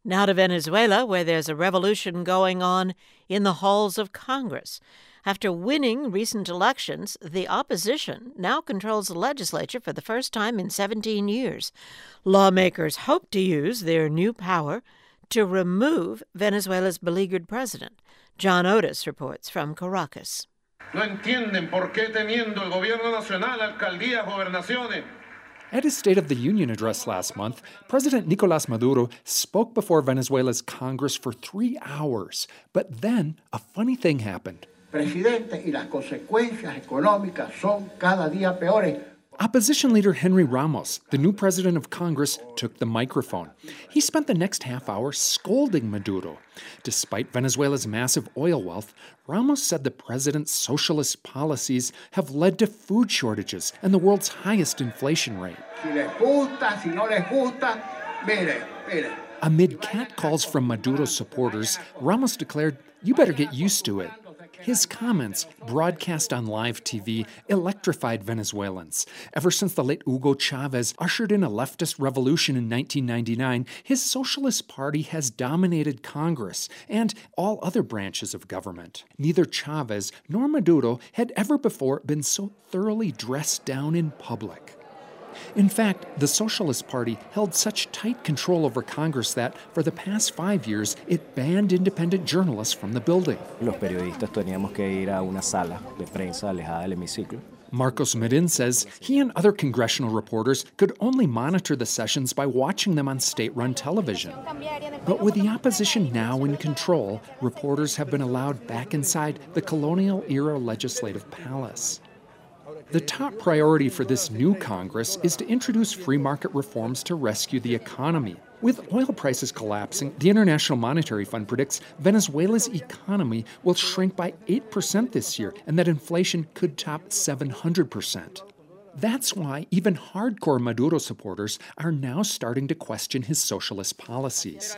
Now to Venezuela, where there's a revolution going on in the halls of Congress. After winning recent elections, the opposition now controls the legislature for the first time in 17 years. Lawmakers hope to use their new power to remove Venezuela's beleaguered president. John Otis reports from Caracas. No entienden por qué teniendo el gobierno nacional, alcaldías, gobernaciones. At his State of the Union address last month, President Nicolás Maduro spoke before Venezuela's Congress for 3 hours. But then a funny thing happened. Presidente, y las consecuencias económicas son cada día peores. Opposition leader Henry Ramos, the new president of Congress, took the microphone. He spent the next half hour scolding Maduro. Despite Venezuela's massive oil wealth, Ramos said the president's socialist policies have led to food shortages and the world's highest inflation rate. Si les gusta, si no les gusta, mire. Amid catcalls from Maduro's supporters, Ramos declared, "You better get used to it." His comments, broadcast on live TV, electrified Venezuelans. Ever since the late Hugo Chavez ushered in a leftist revolution in 1999, his Socialist Party has dominated Congress and all other branches of government. Neither Chavez nor Maduro had ever before been so thoroughly dressed down in public. In fact, the Socialist Party held such tight control over Congress that, for the past 5 years, it banned independent journalists from the building. Los periodistas teníamos que ir a una sala de prensa alejada del hemiciclo. Marcos Medin says he and other congressional reporters could only monitor the sessions by watching them on state-run television. But with the opposition now in control, reporters have been allowed back inside the colonial-era legislative palace. The top priority for this new Congress is to introduce free market reforms to rescue the economy. With oil prices collapsing, the International Monetary Fund predicts Venezuela's economy will shrink by 8% this year and that inflation could top 700%. That's why even hardcore Maduro supporters are now starting to question his socialist policies.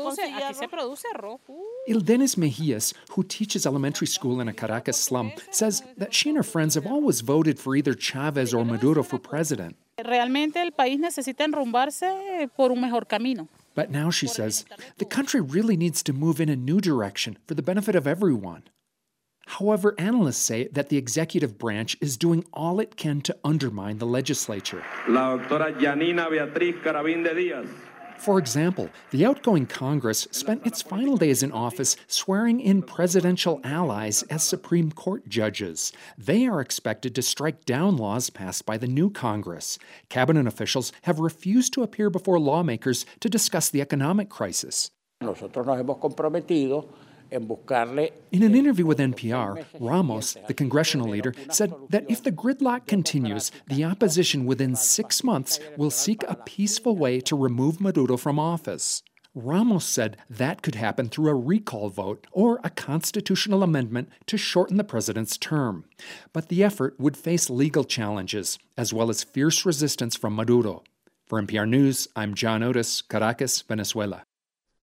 Ildenis Mejias, who teaches elementary school in a Caracas slum, says that she and her friends have always voted for either Chavez or Maduro for president. Realmente el país necesita enrumbarse por un mejor camino. But now, she says, the country really needs to move in a new direction for the benefit of everyone. However, analysts say that the executive branch is doing all it can to undermine the legislature. La doctora Yanina Beatriz Carabín de Díaz. For example, the outgoing Congress spent its final days in office swearing in presidential allies as Supreme Court judges. They are expected to strike down laws passed by the new Congress. Cabinet officials have refused to appear before lawmakers to discuss the economic crisis. Nosotros nos hemos comprometido en buscarle. In an interview with NPR, Ramos, the congressional leader, said that if the gridlock continues, the opposition within 6 months will seek a peaceful way to remove Maduro from office. Ramos said that could happen through a recall vote or a constitutional amendment to shorten the president's term. But the effort would face legal challenges, as well as fierce resistance from Maduro. For NPR News, I'm John Otis, Caracas, Venezuela.